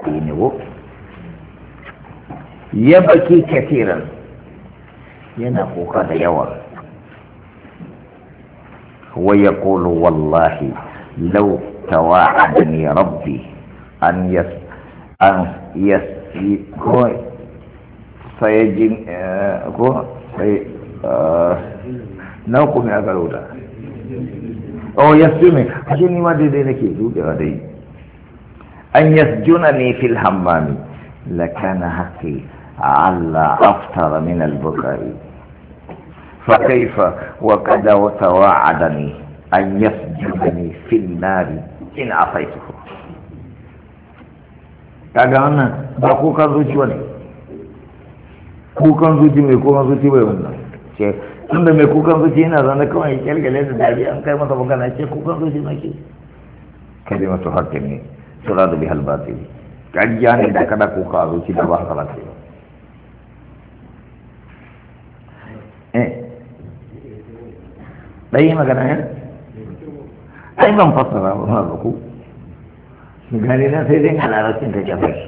الدين يبكي كثيرا ينقوك يوم ويقول والله لو تواعدني ربي أن سيجن نوكم يا قلولا أو يسجنني عشان ما دينك أن يسجنني في الحمام لكان حقي على أفطر من البكاء فكيف وقد تواعدني أن يسجنني في النار إن عصيته. kaga wannan ba kukan zuci wani kukan zuci mai kukan zuci bai wannan ce tunda mai kukan zuci yana zane kawai kyalkyale da dariya an kai masa magana ce kukan zuci na ke kalimatu haqqin ne suradu bihal batil kajiya ne da kada kuka a zuci da ba haka ba ɗaya magana ya ai ban fassara ba ma ba ku gani na sai dai a larabcin ta jabar shi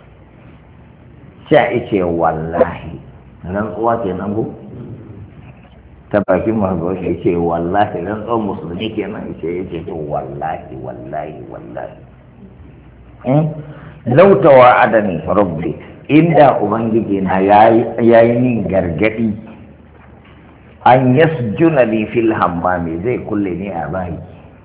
sha ice wallahi rantsuwa ke nan ku ta bakin masu shi ce wallahi rantsuwan musulmi ke nan ya ce to wallahi lautawa adani rabbi inda ubangiji na yayi min gargadi an yasjuna li fil hammami zai kulle ni a bayi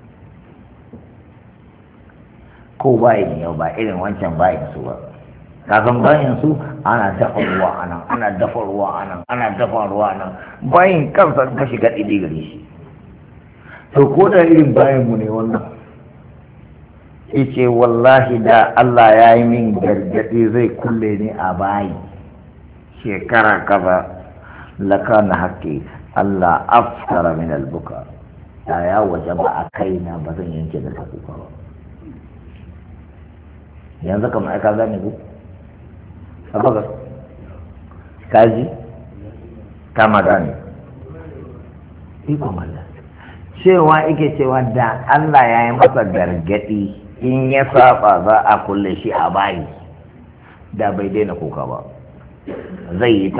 ko bayin yau ba irin wancan bayin su ba kasan bayin su ana dafa ruwa anan ana dafa ruwa anan ana dafa ruwa anan bayin kansa ka shiga ɗiɗi gare shi to ko da irin bayin mu ne wannan yace wallahi da Allah ya yi min gargaɗi zai kulle ni a bayi shekara kaza lakana haƙƙi Allah afkara min albuka da ya waje ba a kaina ba zan yanke da kuka ba yanzu kamar aika gane ku saboda kaji kama gane ikon Allah cewa ike cewa da Allah ya yi masa gargadi in ya saba za a kulle shi a bayi da bai daina kuka ba zai yi ta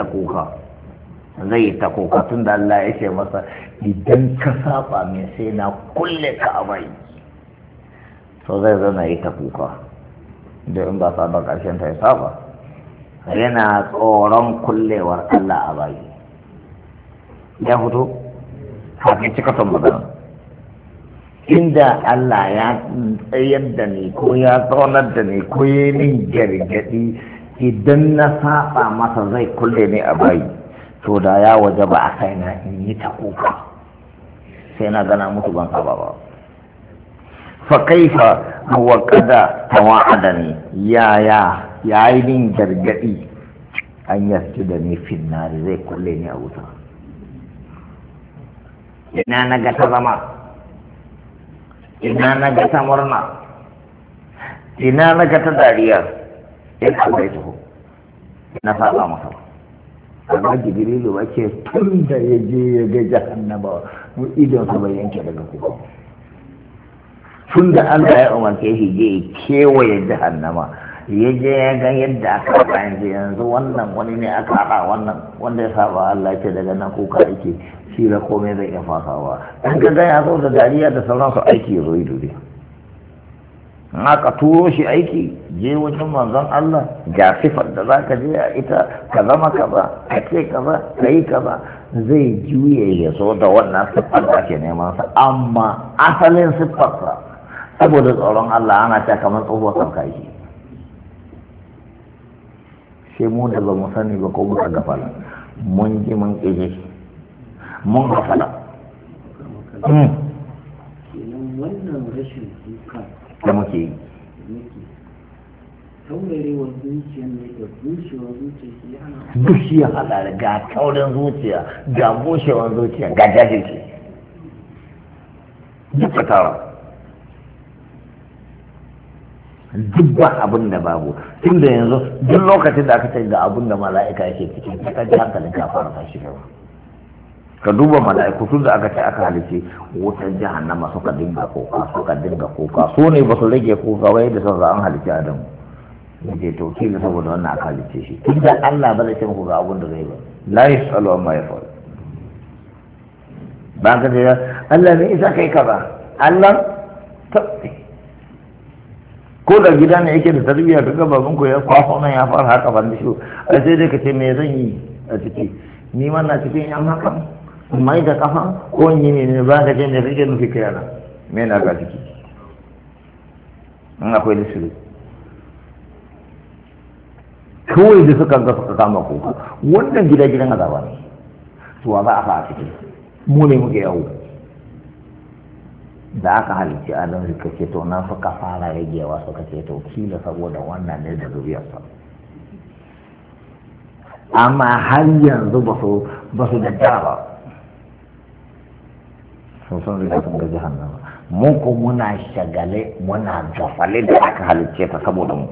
kuka tun da Allah ya ce masa idan ka saba mai sai na kulle ka a bayi so zai zana yi ta kuka da in ba saba ƙarshen ta ya saba yana tsoron kullewar Allah a bayi ya fito kafin cika son magana inda Allah ya tsayar da ni ko ya tsaunar da ni ko ya min gargaɗi idan na saba masa zai kulle ni a bayi to da ya waje ba a kai na in yi ta kuka sai na gana mutu ban saba ba fa kaifa wa qada tawa'adani ya yi min gargadi an yasu da ni finnari zai kulle ni a wuta ina na ga ta zama ina na ga ta murna ina na ga ta dariya ina zai tuho ina saba masa amma jibrilu ba ce tun da ya je ya ga jahannama idon sa bai yanke daga kuka tun da Allah ya umarce shi je ya kewaye jahannama ya je ya ga yadda aka haɗa yanzu wannan wani ne aka haɗa wannan wanda ya saba Allah ce daga nan kuka yake shi da komai zai iya fasawa in ka ga ya zo da dariya da sauransu aiki ya zo yi duniya in aka turo shi aiki je wajen manzon Allah ga sifar da za ka je a ita ka zama kaza ka ce kaza ka yi kaza zai juye ya zo da wannan siffar da ake neman sa amma asalin siffarsa saboda tsoron Allah ana ta kamar tsohuwar sauka shi sai mu da ba mu sani ba ko muka gafala mun ji mun ƙije mun gafala wannan rashin kuka da muke yi taurarewar zuciya ne da bushewar zuciya ke hana duk shi ya haɗa ga taurin zuciya ga bushewar zuciya ga jajirce duk ka tawa duk ba abin da babu tun da yanzu duk lokacin da aka ce ga abin da mala'ika yake cikin ka ji hankalin ka fara tashi gaba ka duba mala'iku tun da aka ce aka halice wutar jahannama suka dinga koka su ne ba su rage koka wai da sun an halice adamu ya ce to kila saboda wannan aka halice shi tun da Allah ba zai ce muku ga abun da zai ba la yasalu amma yafal ba ka da Allah ne isa kai kaza Allah tabbi ko da gida ne yake da tarbiyya kaga baban ku ya kwafa nan ya fara haka ban da shi ai sai dai ka ce me zan yi a ciki ni ma na cikin yan haka mai da kafa ko yi ne ba ka ce me kake nufi kai yana me na ga ciki in akwai lisiri kawai da suka ga suka kama kuka wannan gidan azaba ne to za a fa a ciki mu ne muke yawo da aka halicci adam suka ce to nan suka fara ragewa suka ce to kila saboda wannan ne da zuriyarsa amma har yanzu ba su daddara ba sun riga sun ga jahannama mun ko muna shagale muna gafale da aka halicce ta saboda mu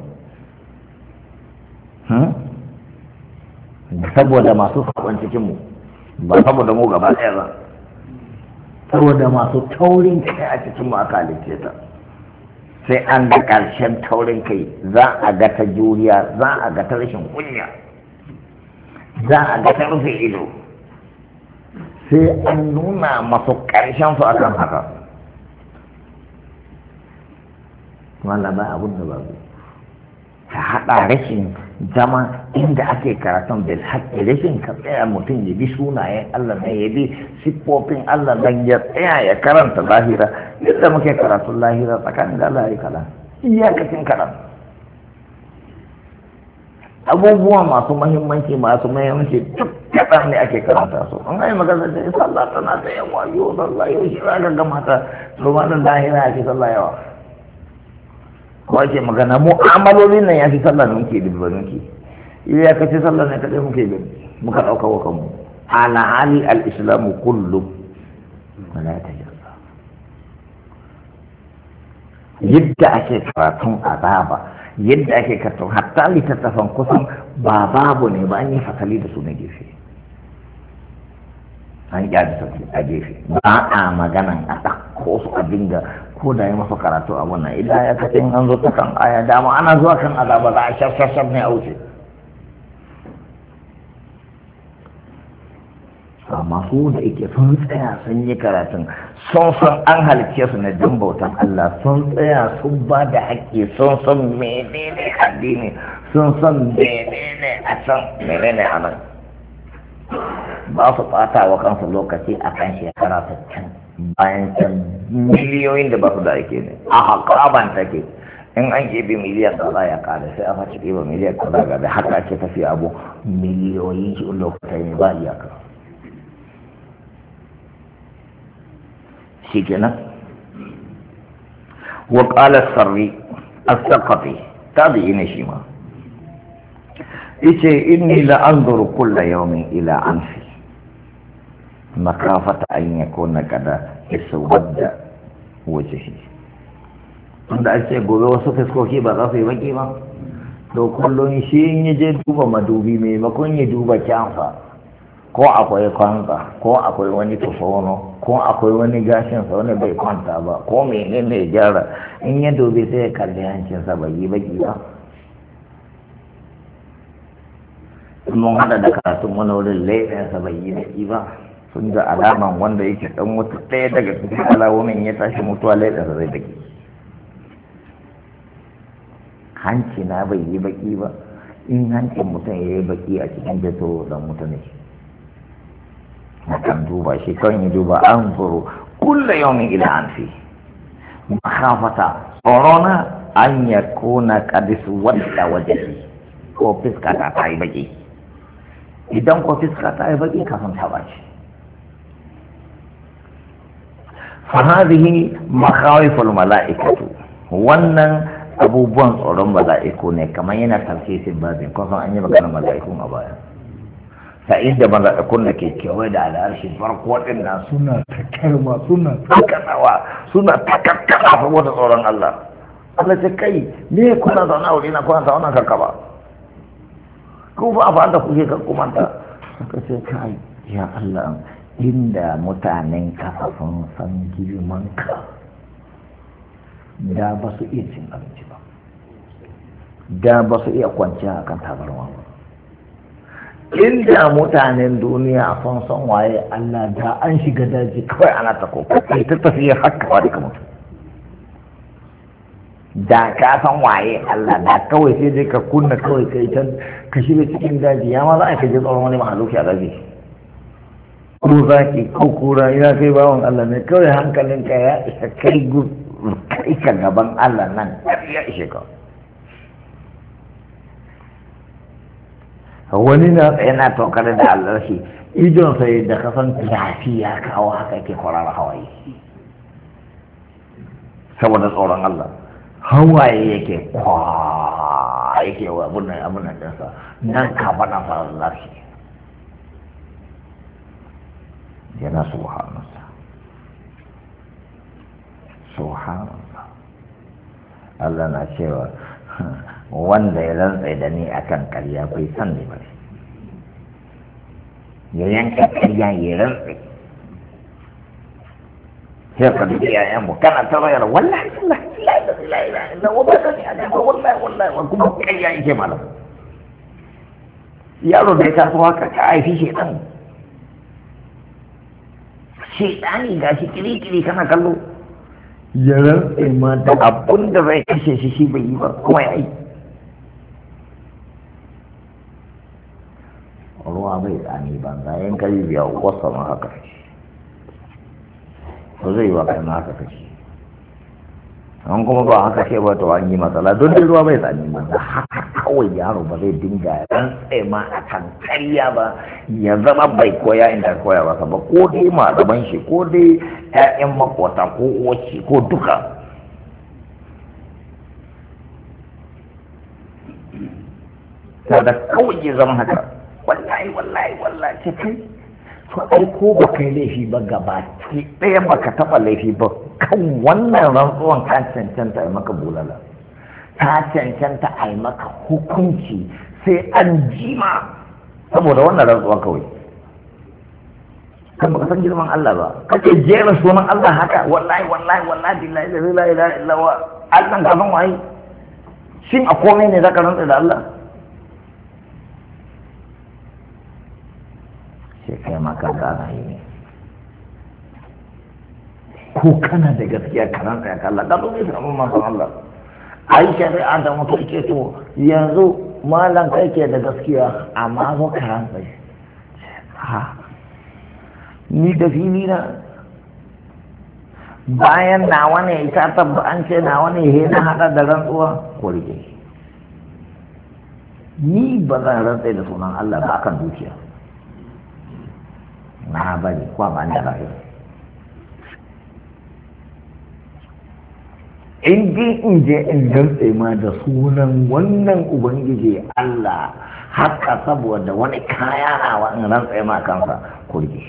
saboda masu sakon cikin mu ba saboda mu gaba ɗaya ba saboda masu taurin kai a cikin mu aka halicce ta sai an ga ƙarshen taurin kai za a ga ta juriya za a ga ta rashin kunya za a ga ta rufe ido sai an nuna masu ƙarshen su akan haka wanda ba abun da babu ta haɗa rashin zama inda ake karatun bil haƙƙi rashin ka tsaya mutum ya bi sunayen Allah ne ya bi siffofin Allah dan ya tsaya ya karanta lahira yadda muke karatun lahira tsakanin da Allah ya kala iyakacin karatu abubuwa masu mahimmanci duk kaɗan ne ake karanta su an yi magana da sallah tana da yawa yau sallah yau shi za ka gama ta kuma da lahira ake sallah yawa ko ake magana mu'amalolin nan ya fi sallah da muke bilba nuki iya ka ce sallah ne kaɗai muke bin muka ɗauka wa kanmu ala hali al-islamu kullu wala ta jirga yadda ake karatun azaba yadda ake karatun hatta littattafan kusan ba babu ne ba an yi fasali da su na gefe an yi a gefe ba a maganan a ɗauko su a dinga ko da ya masa karatu a wannan idan ya kace an zo ta kan aya dama ana zuwa kan azaba za a shaf ne a wuce amma su da yake sun tsaya sun yi karatun sun san an halicce su na dan bautan Allah sun tsaya sun ba da haƙƙi sun san menene addini sun san menene a can menene a nan ba su ɓata wa kansu lokaci a kan shekara 60 bayan can miliyoyin da ba su da ake ne a haƙaban take in an ke bi miliyan kaza ya kada sai a faci ɗiba miliyan kaza ga da haka ake tafiya abu miliyoyin shi lokuta ne ba iyaka shi kenan wa ƙala sarri as-saqafi tabi'i ne shi ma yace inni la anzuru kulla yawmin ila anfi makafata an yakuna kada iswadda wajhi tunda ake gobe wasu fiskoki ba za su yi baki ba to kullum shi in ya je duba madubi maimakon ya duba kyansa ko akwai kwanta ko akwai wani tufono ko akwai wani gashinsa wani bai kwanta ba ko menene ya gyara in ya dubi sai ya kalli hancinsa bai yi baki ba mun hada da karatun wani wurin laifinsa bai yi baki ba sun da alaman wanda yake dan wata ɗaya daga cikin alawomin ya tashi mutuwa laifinsa zai baki hanci na bai yi baki ba in hancin mutum ya yi baki a cikin jato dan mutum ne na kan duba shi kan yi duba an zuru kulla yawmin ila an fi makafata tsorona an ya kona kadisu wadda waje ko fiska ta yi baki idan ko fiska ta yi baki kafin ta bace fa hadhihi makhawiful mala'ikatu wannan abubuwan tsoron mala'iku ne kamar yana tafsirin babin kusan an yi maganar mala'ikun a baya ta inda mala'ikun da ke kewaye da al'arshi farko waɗanda suna takarma suna takanawa suna takakkana saboda tsoron Allah Allah ce kai me kuna zaune a wuri na kuna zaune kakkaba ko ba a da kuke kakkumanta suka ce kai ya Allah inda mutanen kasa sun san girman ka da ba su iya cin abinci ba da ba su iya kwanciya a kan tabarma ba. Inda mutanen duniya sun san waye Allah da an shiga daji kawai ana ta kokarin ta tafiya haka fa da mutu. Da ka san waye Allah da kawai sai dai ka kunna kawai kai ta ka shiga cikin daji ya ma za a kaje tsoron wani mahaluki a daji. Ko zaki ko kura ina kai bawan Allah ne kawai hankalinka ya isa kai ka gaban Allah nan ya ishe ka. Wani na tsaye na tokar da Allah shi idon sai da kasan lafi ya kawo haka ke kwarara hawaye saboda tsoron Allah hawaye yake yake wa abunan dinsa nan ka bana fara lafi yana subhanallah Allah na cewa wanda ya rantsa da ni akan karya bai san ni ba ya yanka karya ya rantsa sai ka dubi yayan mu kana ta rayar wallahi la ilaha illa huwa wallahi wa kuma karya yake malam yaro da ya taso haka ka aifi shedani gashi kiri kana kallo ya rantsa ma da abun da zai kashe shi bai yi ba kuma ya yi ruwa bai tsani banza yan kari biya wasa ma haka to zai wa kai ma haka kashi an kuma ba haka ce ba to an yi matsala don dai ruwa bai tsani banza haka kawai yaro ba zai dinga rantsa ma a kan karya ba ya zama bai koya inda koya ba ba ko dai malaman shi ko dai ƴaƴan makwata ko uwaci ko duka da kawai ya zama haka wallahi ce kai to ai ko ba kai laifi ba gaba ki ɗaya ba ka taɓa laifi ba kan wannan rantsuwan ka cancanta a maka bulala ta cancanta a yi maka hukunci sai an jima saboda wannan rantsuwan kawai kan baka san girman Allah ba kake jera sunan Allah haka wallahi billahi la ilaha illa huwa Allah ka san waye shin a komai ne zaka rantsa da Allah sai kai ma ka gana yi ne ko kana da gaskiya ka rantsa ya Allah ka zo ne samu manzon Allah ai shari'a da mutum ke to yanzu malam kai ke da gaskiya amma zo ka rantsa ha ni da fili na bayan nawa ne ita tabba an ce nawa ne he na hada da rantsuwa ko rike ni ba zan rantsa da sunan Allah ba kan dukiya na bari kwa ba da rayu in je in rantsa ma da sunan wannan ubangiji Allah haka saboda wani kaya nawa in rantsa ma kansa ko rike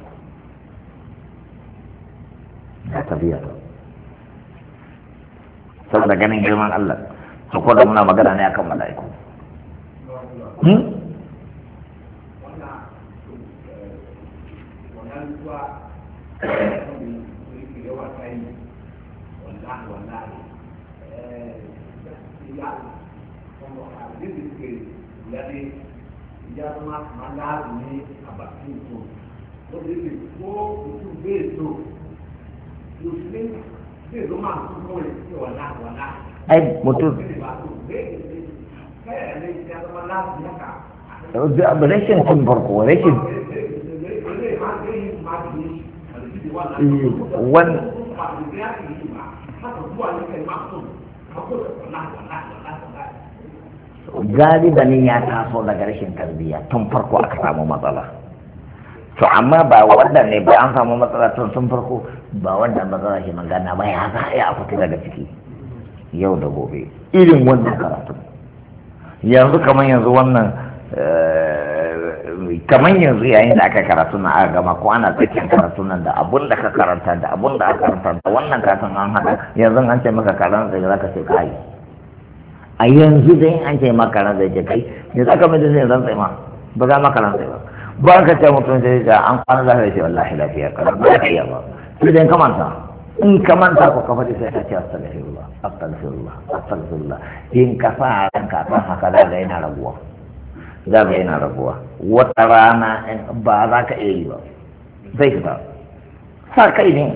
ya tafiya saboda ganin girman Allah su ko da muna magana ne akan mala'iku ai mutum rashin kun farko rashin wani galibanin ya taso daga rashin tarbiyya tun farko aka samu matsala to amma ba wanda ne ba an samu matsala tun farko ba wanda matsala shi magana ba ya za a yi a fita daga ciki yau da gobe irin wannan karatu yanzu kamar yanzu wannan kamar yanzu yayin da aka karatu na aka gama ko ana tsakiyar karatu nan da abun da ka karanta da abun da aka karanta da wannan kasan an haɗa yanzu an ce maka karanta da za ka ce kai a yanzu dai an ce maka karanta da kai ne za ka mai da zai zan tsaye ma ba za maka karanta ba ba ka ce mutum sai da an kwana za ka ce wallahi lafiya karanta ba ka iya ba sai dai kamanta in ka manta ko kafa sai ka ce astaghfirullah astaghfirullah astaghfirullah in ka sa ranka kan haka da yana rabuwa za ga yana rabuwa wata rana ba za ka iya yi ba zai fita sa kai ne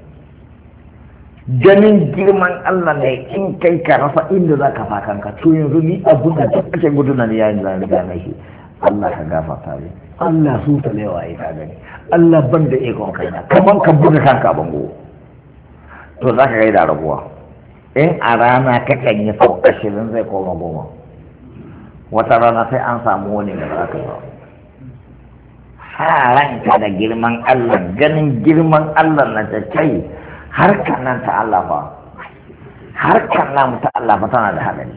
ganin girman Allah ne in kai ka rasa inda za ka fakan ka to yanzu ni abun da ake guduna ne yayin da riga na shi Allah ka gafarta ne Allah su ta lewa ya ka gani Allah ban da ikon kai na kaman ka buga kanka bango to za ka gaida rabuwa in a rana kakan yi sau 20 zai koma 10 wata rana sai an samu wani da za ka yi sa ranka da girman Allah ganin girman Allah na ta kai harkar nan ta Allah fa harkar nan ta Allah fa tana da hadari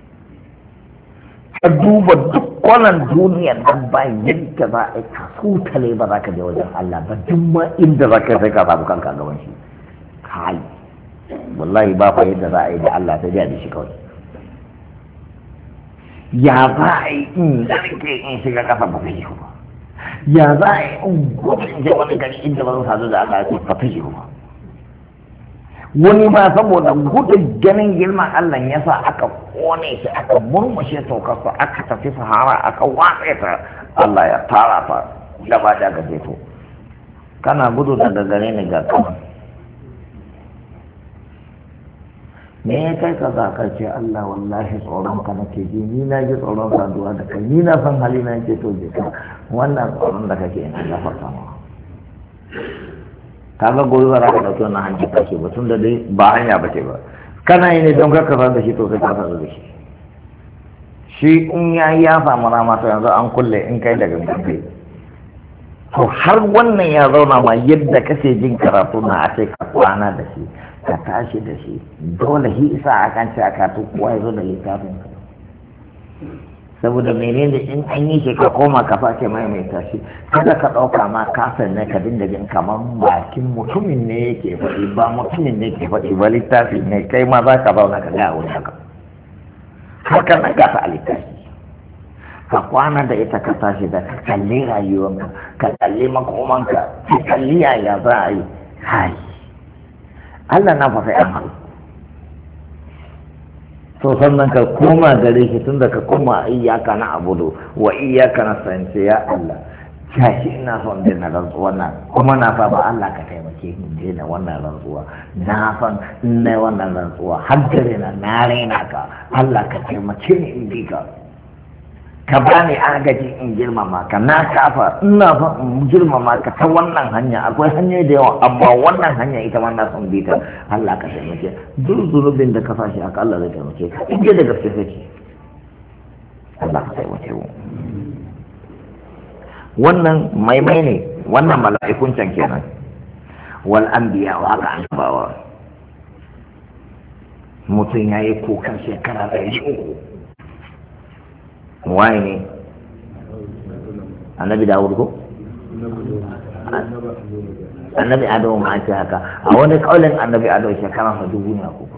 ka duba duk kwanan duniyar nan ba yadda za a yi ka sutale ba za ka je wajen Allah ba duk ma inda za ka sai ka samu kanka gaban shi kai wallahi ba fa yadda za a yi da Allah sai da shi kawai ya za a yi in zarge in shiga kasa ba zai yi ba ya za a yi in gobe in je wani gari inda ba zan sadu da Allah ya ba zai yi ba wani ma saboda gudun ganin girman Allah ya sa aka kone shi aka murmushe saukarsa aka tafi sahara aka watsa ta Allah ya tara ta gaba da gaje to kana gudu daga gare ni ga kan me ya kai ka za ka ce Allah wallahi tsoron ka nake ji ni na ji tsoron saduwa da kai ni na san hali na yake to je ka wannan tsoron da kake ina gafarta ma kaga gobe ba za ka dauki wannan hanyar take ba tun da dai ba hanya ba ce ba kana yi ne don ka kasa da shi to sai ka kasa da shi shi in ya samu rama to yanzu an kulle in kai daga gangan to har wannan ya zauna ma yadda kake jin karatu na a ce ka kwana da shi ka tashi da shi dole shi isa akan ce aka to kowa ya zo da littafin ka saboda menene in an yi shi ka koma ka sake maimaita shi kada ka ɗauka ma kafin ne ka dinga jin kamar bakin mutumin ne yake faɗi ba mutumin ne yake faɗi ba littafi ne kai ma za ka zauna ka ga wani haka haka na gasa a littafi ka kwana da ita ka tashi da ka kalli rayuwanka ka kalli makomanka ka kalli yaya za a yi hai Allah na fafa yan halu to sannan ka koma gare shi tun da ka koma iyaka na abudu wa iyaka na sance ya Allah gashi ina son daina rantsuwa na kuma na fa ba Allah ka taimake ni daina wannan rantsuwa na san na wannan rantsuwa har gare na raina ka Allah ka taimake ni in bi ka ka bani agaji in girmama ka na kafa ina fa in girmama ka ta wannan hanya akwai hanyoyi da yawa amma wannan hanya ita ma na son bi ta Allah ka taimake duk zunubin da ka fashi aka Allah zai taimake ka in da gaske kake Allah ka taimake mu wannan maimai ne wannan mala'ikun can kenan wal anbiya wa haka annabawa mutum yayi kokan shekara 300 waye ne annabi Dawud ko annabi Adamu ma ce haka a wani kaulin annabi Adamu shekara 1000 ne ko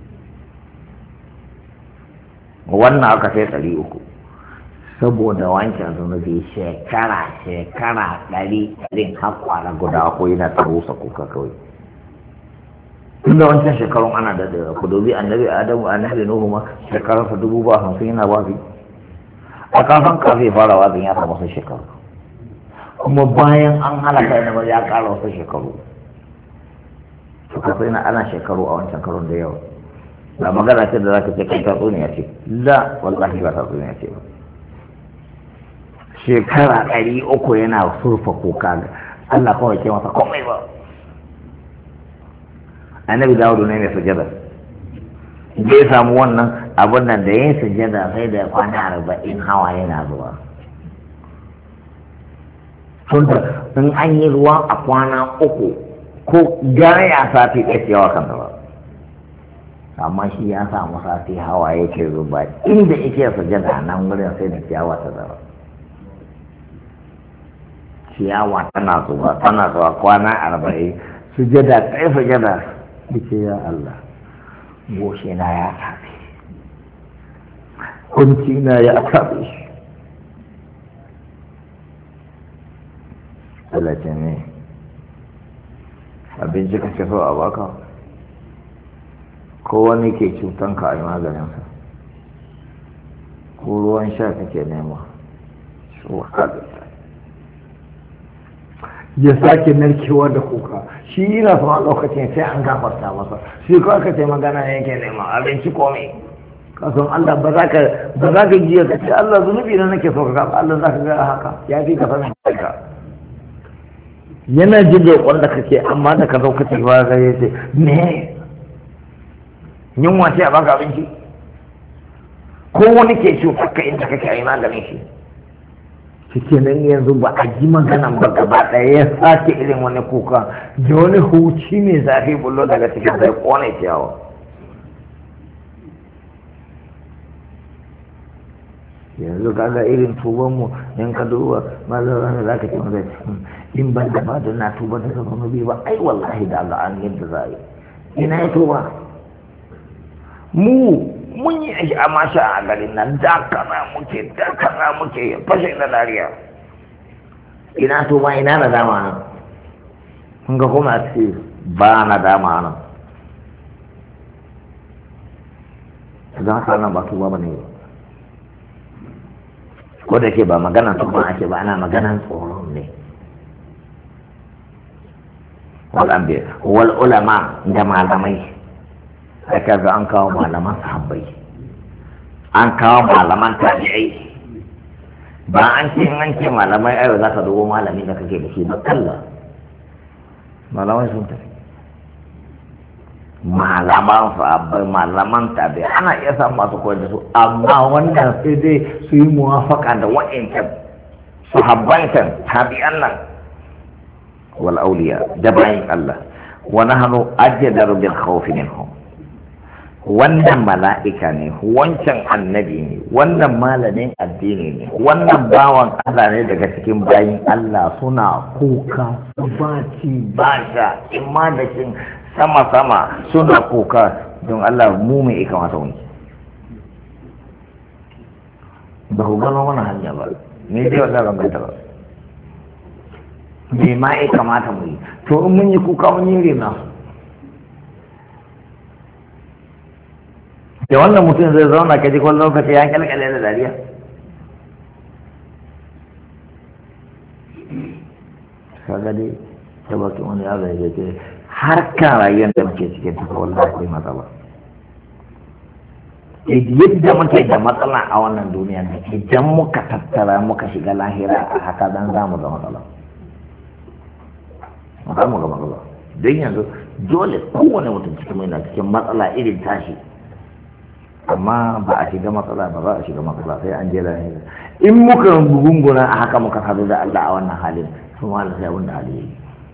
wannan aka sai 300 saboda wancan zunubi shekara 100 ɗin hakwara guda ko yana tarusa kuka kawai tunda wancan shekarun ana da ku dubi annabi Adamu annabi Nuhu ma shekararsa 50 yana wazi a kasan kafin fara wazin ya samu wasu shekaru kuma bayan an halaka yana ba ya kara wasu shekaru suka sai na ana shekaru a wancan karun da yawa ba magana ce da za ka ce kai tatsuniya ce la wallahi ba tatsuniya ce ba shekara 300 yana surfa kuka ga Allah kawai ke masa komai ba annabi Dawudu ne mai sujada bai samu wannan abin nan da yin sujada sai da kwana 40 hawa yana zuwa tunda in an yi ruwa a kwana 3 ko gaya sati ɗaya yawa kan ba amma shi ya samu sati hawa yake zuba inda yake sujada nan wurin sai da ciyawa ta zama ciyawa tana zuwa kwana 40 sujada ɗaya sujada yake ya Allah goshe na ya tafi kunci na ya tafi Allah ce ne abinci kake so a baka ko wani ke cutan ka a yi maganinsa ko ruwan sha kake nema so haka ya sake narkewa da kuka shi yana son a lokacin sai an gafarta masa shi ko aka ce magana yake nema abinci komai kasan Allah ba za ka jiya ka ce Allah zunubi na nake so ka Allah za ka ga haka ya fi ka sanin ka yana jin da wanda kake amma da ka zo ka ce ba ka yace me yunwa ce a baka abinci ko wani ke cutar ka inda kake a yi maganin shi cike nan yanzu ba a ji maganan ba gaba ɗaya ya sake irin wani kuka da wani huci mai zafi bullo daga cikin sai kone ciyawa yanzu kaga irin tuban mu in ka duba malama ne zaka ce masa in ban da ba da na tuba da zama bi ba ai wallahi da Allah an yadda za yi ina ya tuba mun yi aiki a masha a garin nan da kaza muke ya fashe da dariya ina to ma ina na dama nan kun ga kuma ce ba na dama nan idan haka nan ba tuba ba ne ko da ke ba maganan tuba ake ba ana maganan tsoron ne wal ulama da malamai aka ga an kawo malaman sahabbai an kawo malaman tabi'ai ba an ce malamai ayo za ka dubo malami da kake da shi ba kalla malamai sun tafi malaman sahabbai malaman tabi'ai ana iya samun masu koyar da su amma wannan sai dai su yi muwafaka da wa'incan sahabban can tabi'an nan wal auliya da bayin Allah wa nahnu ajdaru bil khawfi minhum wannan mala'ika ne wancan annabi ne wannan malamin addini ne wannan bawan Allah ne daga cikin bayin Allah suna kuka ba ci ba sha imma da cin sama suna kuka don Allah mu mai kamata wani ba ku gano wani hanya ba ne dai wannan ban ganta ba me ma kamata mu yi to in mun yi kuka mun yi rena da wannan mutum zai zauna ka ji kwallon lokaci ya kyalkyale da dariya kaga dai ta bakin wani ya zai ce har kan rayuwar da muke cikin ta wallahi akwai matsala yadda muke da matsala a wannan duniya ne idan muka tattara muka shiga lahira a haka dan za mu ga matsala don yanzu dole kowane mutum cikin mai na cikin matsala irin tashi amma ba a shiga matsala ba za a shiga matsala sai an je lahira in muka gunguna a haka muka sadu da Allah a wannan halin sun wala sai wanda hali yi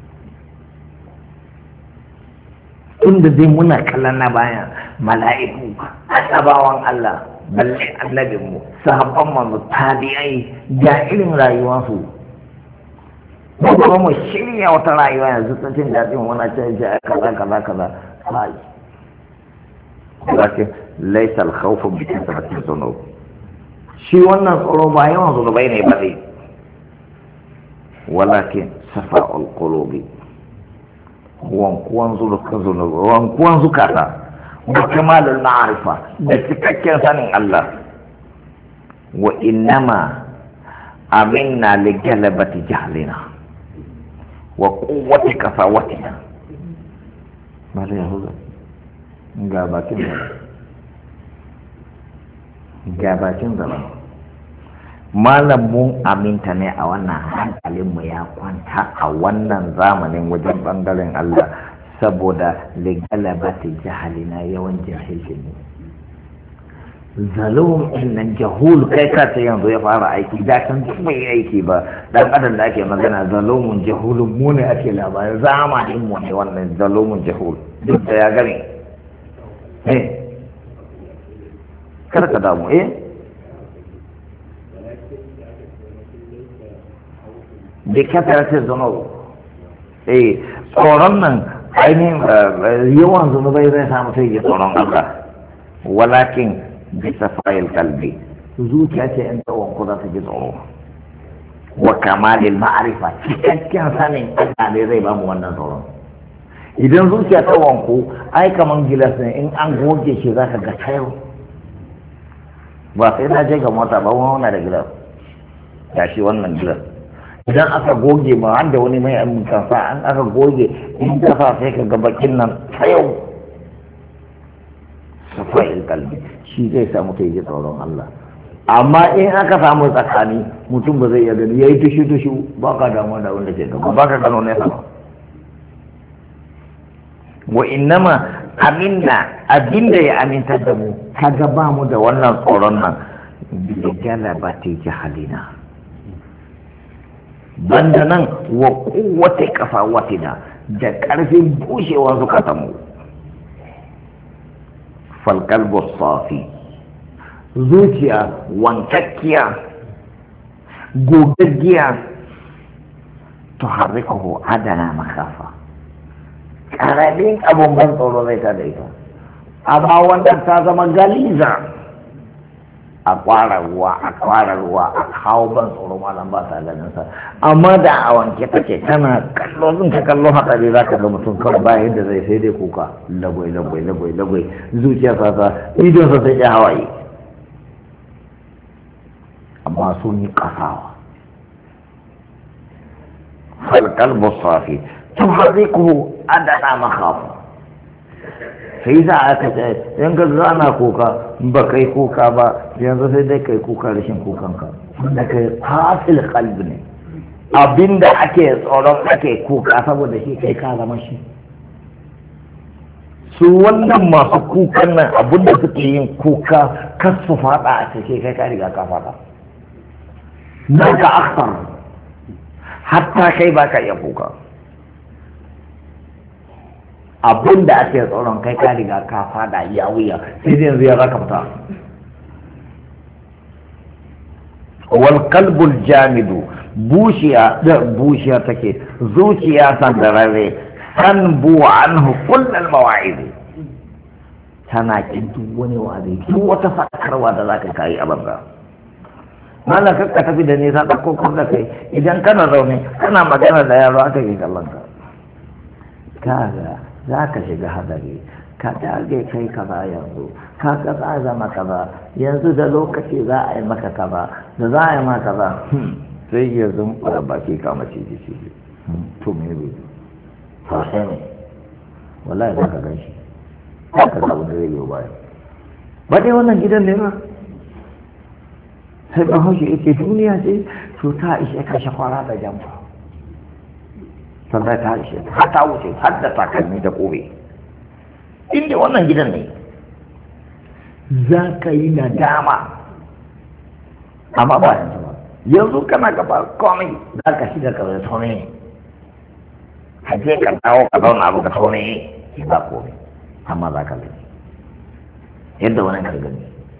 tunda dai muna kallon na bayan mala'iku annabawan Allah balle annabinmu sahabban manzo tabi'ai ga irin rayuwarsu ba kuma mu shirya wata rayuwa yanzu ta jin daɗin wani ce kaza sai لكن ليس الخوف بكثرة الذنوب شي wannan tsoro ba yawan zunubai ne ba dai walakin safa'ul qulubi wankuwan zukata da kamalul ma'arifa da cikakken sanin Allah wa innama aminna li galabati jahlina wa quwwati kafawatina mala yahuda ga bakin zama malam mun aminta ne a wannan hankalinmu ya kwanta a wannan zamanin wajen bangaren Allah saboda ligalabati jahalina yawan jahilci ne zalum innan jahul kai ka ta yanzu ya fara aiki da kan duk bai aiki ba dan adam da ake magana zalumun jahulun mu ne ake labarin zamanin mu ne wannan zalumun jahul duk da ya gane kada ka damu da kasarace zunubu tsoron nan ainihin yawan zunubai zai samu sai ya tsoron Allah walakin bisa fayil kalbi zuciya ce in tsawon ku za ta ji tsoro wa kamalil ma'arifa cikakken sanin Allah ne zai ba mu wannan tsoron idan zuciya ta wanku ai kaman gilas ne in an goge shi za ka ga tayo ba sai na je ga mota ba wani da gilas ya shi wannan gilas idan aka goge ma har da wani mai amintan sa an aka goge in kafa sai ka ga bakin nan tayo safa'il kalbi shi zai samu ta yi tsoron Allah amma in aka samu tsakani mutum ba zai iya gani ya yi tushu ba ka damu da wanda ke gaba ba ka gano nesa ba wa innama aminna abinda ya amintar da mu kaga ba mu da wannan tsoron nan biligala ba ta yi halina banda nan wa kowace kafa watina da karfin bushewar zukatanmu falkalbu safi zuciya wankakkiya gogaggiya ta harrikahu adana makafa ƙaramin abun ban tsoro zai ta da ita amma wannan ta zama galiza a kwara ruwa a kawo ban tsoro malam ba ta ganin sa amma da a wanke take tana kallo zun ka kallo hatsari za ka ga mutum kawai ba yadda zai sai dai kuka lagwai zuciya sa idon sa sai ya hawaye amma sun yi kasawa falkalbu safi tuharrikuhu adana makhafa sai za a ka ce in ka zana kuka ba kai kuka ba yanzu sai dai kai kuka rashin kukanka da kai hasil kalbi ne abinda ake tsoron ake kuka saboda shi kai ka zama shi su wannan masu kukan nan abinda suke yin kuka kar su fada a cikin kai ka riga ka fada na ka aksar hatta kai ba ka iya kuka abin da ake tsoron kai ka riga ka fada ya wuya sai dai yanzu ya zaka fita wal qalbul jamidu bushiya take zuciya sandarare tanbu anhu kullal mawa'id tana kin duk wani wa'azi duk wata fadakarwa da zaka kai a banza mana ka tafi da nisa da kokon da kai idan kana zaune kana magana da yaro aka yi kallon ka kaga za ka shiga hadari ka dage kai kaza yanzu ka ga za a zama kaza yanzu da lokaci za a yi maka kaza da za a yi maka kaza sai ya zumbura baki kama ciji to me ne sosai ne wallahi za ka gan shi za ka zaɓi da zai yi baya ba dai wannan gidan ne ba sai ba haushi ita duniya ce to ta ishe kashe kwara da jamfa sannan ta ishe har ta wuce har da takalmi da kobe inda wannan gidan ne za ka yi nadama amma ba yanzu ba yanzu kana gaba komai za ka shiga ka zai tone haje ka dawo ka zauna abu ka tone ba komai amma za ka gani yadda wani ka gani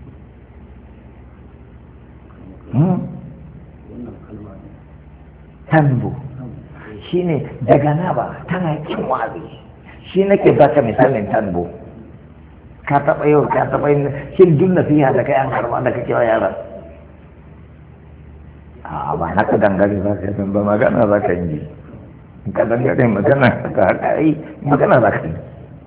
tanbu shi ne daga na ba tana kin wazi shi nake baka misalin tanbu ka taɓa yau ka taɓa yin shin duk nasiha da kai an karɓa da kake wa yaran a ba na ka dangare za ka yi ba magana za ka yi ka dangare magana ka haƙari magana za ka yi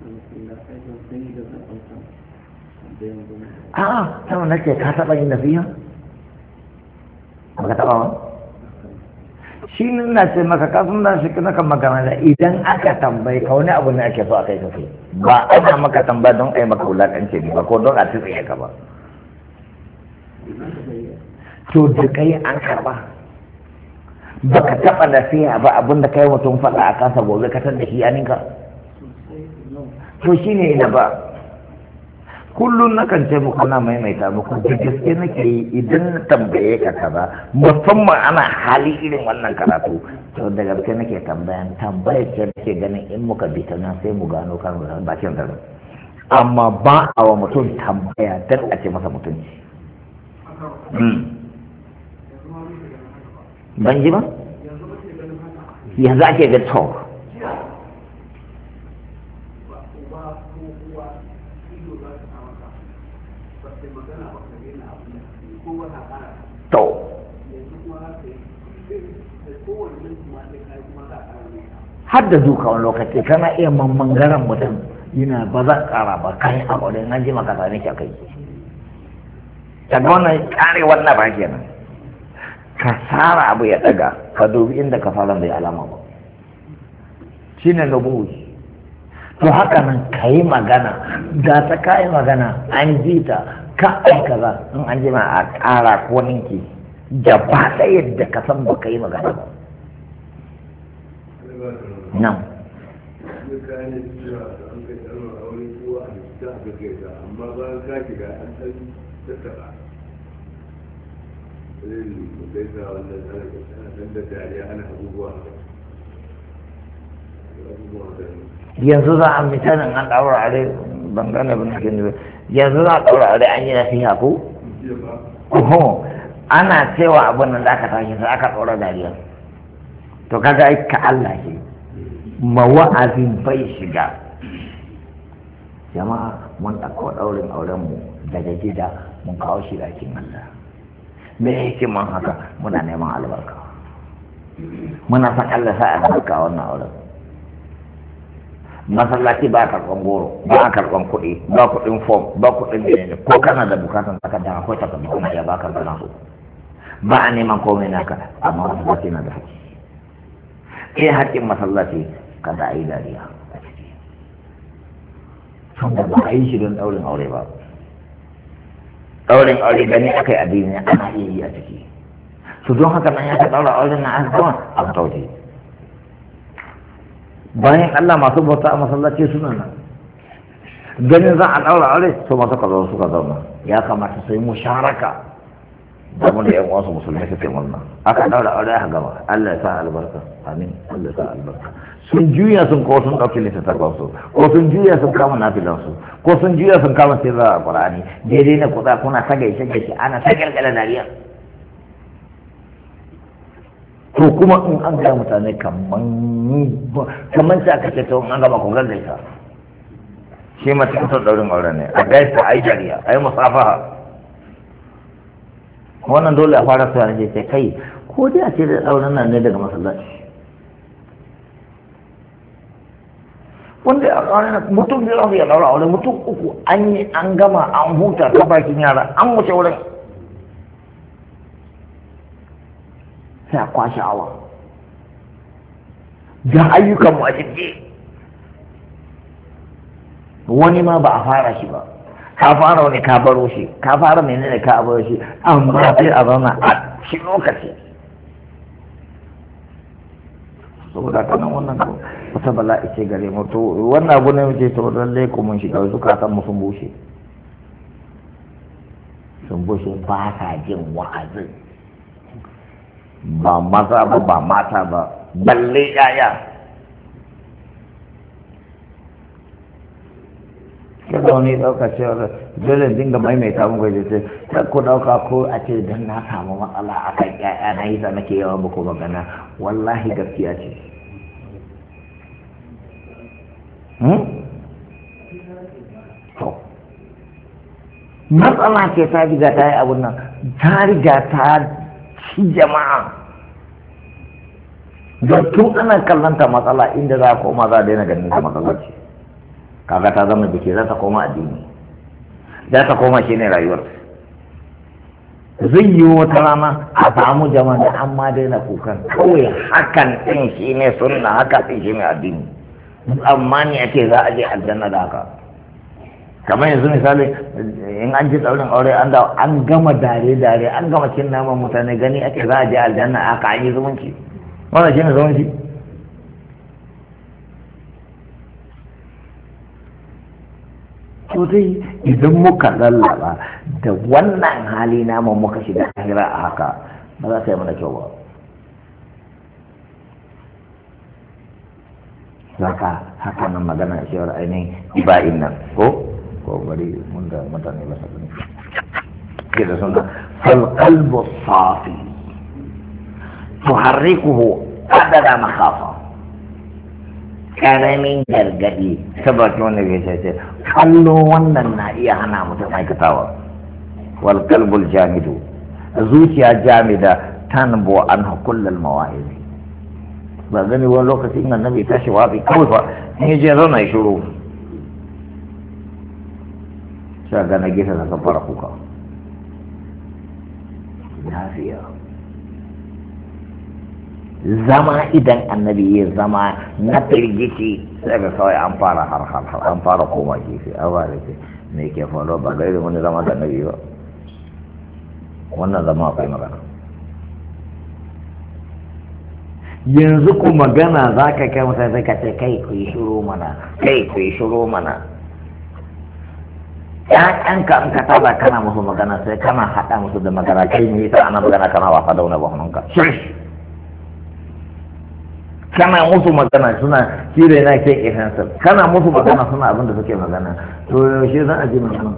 a sama nake ka taɓa yin nasiha ba ka taɓa ba shi na ce maka kasan da shi na kan magana da idan aka tambayi ka wani abu ne ake so a kai kafe ba ana maka tambaya don a yi maka wulaƙance ne ba ko don a tsitsiye ka ba to da kai an karba ba ka taɓa nasiha ba abin da kai mutum faɗa a kansa gobe ka da shi yaninka to shi ne ina ba kullum na kan ce muku na maimaita muku da gaske nake yi idan na tambaye ka kaza musamman ana hali irin wannan karatu to da gaske nake tambayar ce nake ganin in muka bi ta nan sai mu gano kan bakin da amma ba a wa mutum tambaya dan a ce masa mutunci ban ji ba yanzu ake ga talk to har da duka wani lokaci kana iya mammangaran mutum yana ba za ƙara ba kai a ƙwarin an ji maka sami shi a kai daga wannan ƙare wannan ba kenan ka tsara abu ya ɗaga ka dubi inda ka fara bai alama ba shi ne nubuwi to haka nan ka yi magana ga ta ka yi magana an ji ta ka aika za in an ji ma a ƙara ko ninki gaba ɗaya da ka san ba ka yi magana ba nan amma ba ka shiga an san tattara gaisa wannan ana da dariya ana abubuwa yanzu za a misalin an ɗaura a rai ban gane bin cikin yanzu za a ɗaura a rai an yi nasiha ko? ana cewa abin nan da aka tashi sai aka ɗaura dariya to kaga ai ka Allah ke mawa'azin bai shiga jama'a mun ɗauko ɗaurin auren mu daga gida mun kawo shi ɗakin Allah me yake man haka muna neman albarka muna san Allah sa albarka wannan auren masallaci ba karɓan goro ba a karɓan kuɗi ba kuɗin fom ba kuɗin ne ko kana da bukatan takarda akwai takarda kuma ya baka kana so ba a neman komai naka amma masallaci na da haƙƙi haƙƙin masallaci kada a yi dariya tunda ba a yi shi don ɗaurin aure ba ɗaurin aure gani aka yi addini ana iya yi a ciki su don haka nan ya ka ɗaura auren na an zama a kauce bayan Allah masu bauta a masallaci suna nan ganin za a ɗaura aure su masu kazo suka zauna ya kamata su yi musharaka da mu da yan wasu musulmai su ke murna aka ɗaura aure aka gama Allah ya sa albarka amin Allah ya sa albarka sun juya sun ko sun ɗauki littattafan su ko sun juya sun kama nafilan su ko sun juya sun kama sirra a Qur'ani daidai na kuɗa kuna ta gaishe gaishe ana ta galgala dariya to kuma in an ga mutane kaman sai aka ce to an gama kun gaisa shi ma cikin ɗaurin aure ne a gaisa ai dariya ai musafaha wannan dole a fara suwa ne ce kai ko dai a ce da ɗaurin nan ne daga masallaci wanda a ƙarar mutum biyu ya ɗaura aure mutum uku an yi an gama an huta ta bakin yara an wuce wurin sai a kwashe awa ga ayyukan mu a jirgi wani ma ba a fara shi ba ka fara wani ka baro shi ka fara menene ka baro shi amma sai a zauna a shi lokaci saboda kanan wannan ko wata bala'i ce gare mu to wannan abu ne muke to lalle ko mun shiga wasu kasan mu sun bushe ba sa jin wa'azin ba maza ba ba mata ba balle yaya kada wani ɗauka cewa dole dinga maimaita muku da ce ta ku ɗauka ko a ce don na samu matsala a kan ƴaƴa na yi da nake yawa muku magana wallahi gaskiya ce matsala ce ta riga ta yi abun nan ta riga ta ci jama'a da tun ana kallanta matsala inda za a koma za a daina ganin ta matsala ce kaga ta zama jiki za ta koma addini za ta koma shi ne rayuwar zai yi wata rana a samu jama'a da an ma daina kukan kawai hakan ɗin shi ne sunna haka ɗin shi ne addini amma ne ake za a je aljanna da haka kamar yanzu misali in an ji tsaurin aure an gama dare an gama cin naman mutane gani ake za a je aljanna aka an yi zumunci wannan shi ne zumunci sosai idan muka lallaba da wannan hali naman muka shiga hira a haka ba za ta yi mana kyau ba zaka haka nan magana cewar ainihin iba'in nan ko bari mun da mutane ba su ne ke da suna falqalbu safi tuharrikuhu adada makhafa karamin gargadi saboda wanda bai ce kallo wannan na iya hana mutum aikatawa wal qalbul jamidu zuciya jamida tanbu an kullal mawa'iz ba gani wani lokaci in annabi tashi wazi kawai fa in je zauna ya shiru sha gana gefe da kan fara kuka lafiya zama idan annabi ya zama na firgici sai ga kawai an fara har an fara koma gefe a ba da ke me ke faruwa ba gairin wani zama da annabi ba wannan zama akwai magana yanzu ku magana za ka kai mutane sai ka ce kai ku yi shiru mana kai ku yi shiru mana ƴaƴanka in ka taba kana musu magana sai kana haɗa musu da magana kai me yasa ana magana kana wasa da wani bahunanka kana musu magana suna kire na ke ifansa kana musu magana suna abin da suke magana to yaushe za a ji magana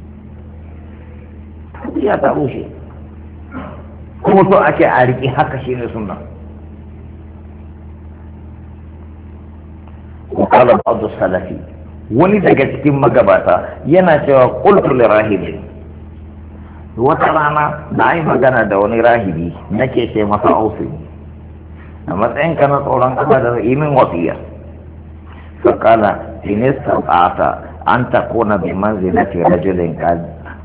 ya ta rushe kuma so ake a riƙe haka shi ne sunna وقال بعض السلفي wani daga cikin magabata yana cewa qultu li rahibi wata rana na yi magana da wani rahibi nake ce masa ausi a matsayin ka na tsoron kasa da imin wasiya fakala in istata an takuna bi manzilati rajulin qad